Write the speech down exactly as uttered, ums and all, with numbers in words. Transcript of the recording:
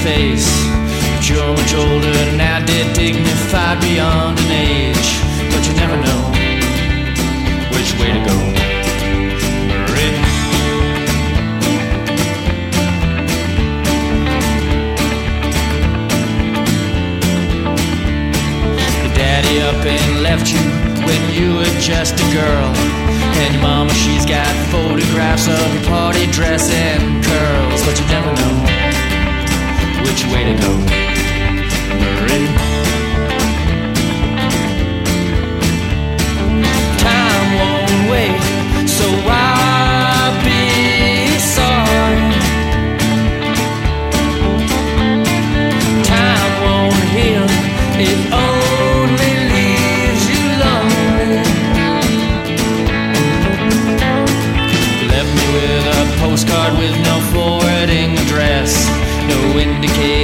face. But you're much older now, dead, dignified beyond an age. But you never know which way to go. Marie. Your daddy up and left you when you were just a girl. And your mama, she's got photographs of your party dress and curls. But you never know which way to go, Marie. Time won't wait, so why be sorry? Time won't heal, it only leaves you lonely. Left me with a postcard with no forwarding address, no indication